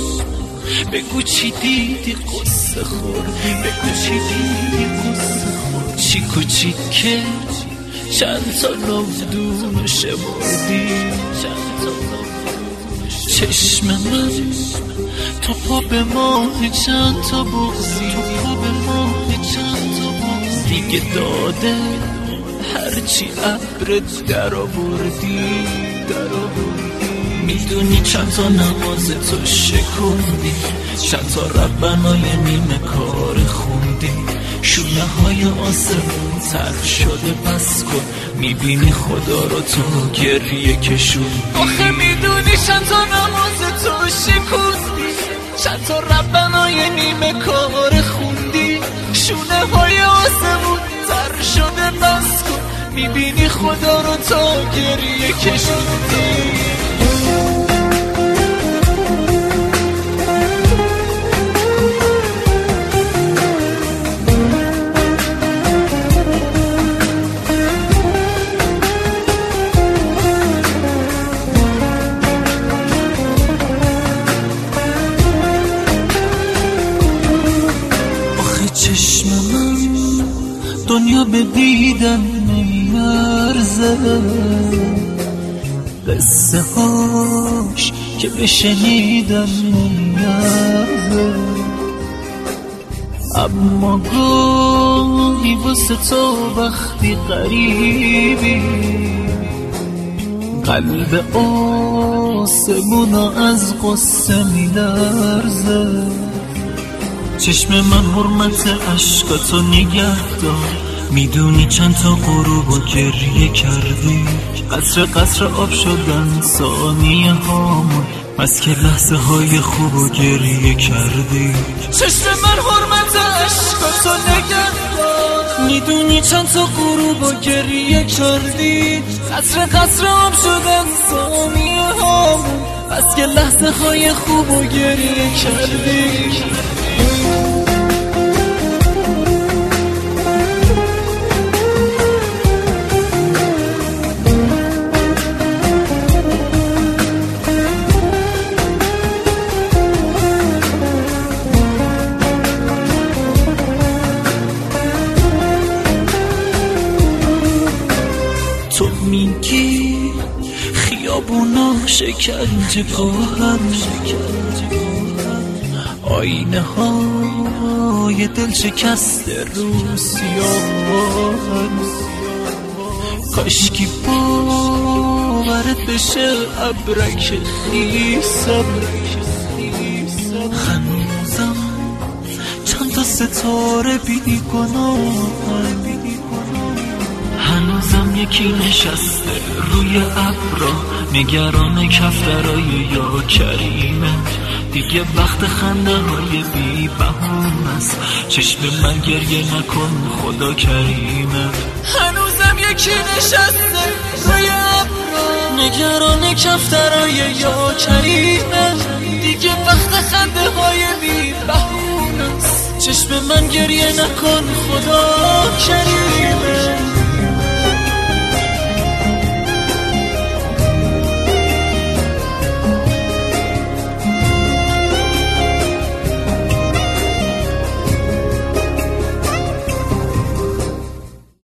بگو چی دیدی قصه خور، بگو چی دیدی قصه خور. چیک و چیکه چند تا نودون شمردی، چشم من تو پا به ماه چند تا بغزی، دیگه داده هرچی عبرت در آوردی. میدونی چند تا نماز تو شکوندی، چند تا ربنای نیمه کار خوندی، شونه های آسمون تر شده بس کن، میبینی خدا رو تو گریه کشون. آخه میدونی چند تا نماز تو شکوندی، چند تا ربنای نیمه کار خوندی، شونه های آسمون تر شده بس کن، میبینی خدا رو تو گریه کشوندی. چشم من دنیا به دیدن نمیارزه، قصه هاش که بشنیدن نمیارزه، اما گاهی واسه تو وقتی قریبی، قلب آسمونا از قصه میلرزه. چشم من حرمت عشقاتو نگه دار، میدونی چند تا غروب و گریه کردی، قطر قطر آب شدن ثانیه هامون، بس که لحظه های خوب و گریه کردی. چشم من حرمت عشقاتو نگه دار، میدونی چند تا غروب و گریه کردی، قطر قطر آب شدن ثانیه هامون، بس که لحظه های خوب و گریه کردی. تو میگی خیابونا شکنجه گاهن، آینه های دل شکست رو سیاهن، کاشکی باورت بشه ابرک خیسم، هنوزم چند تا ستاره بی گناهن، هنوزم یکی نشسته روی ابرا نگران کفترای یا کریمه، دیگه وقت خنده های بی بهونه است، چشم من گریه نکن خدا کریمه. هنوزم یکی نشسته روی ابرا نگران کفترای یا کریمه، دیگه وقت خنده های بی بهونه است، چشم من گریه نکن خدا کریمه.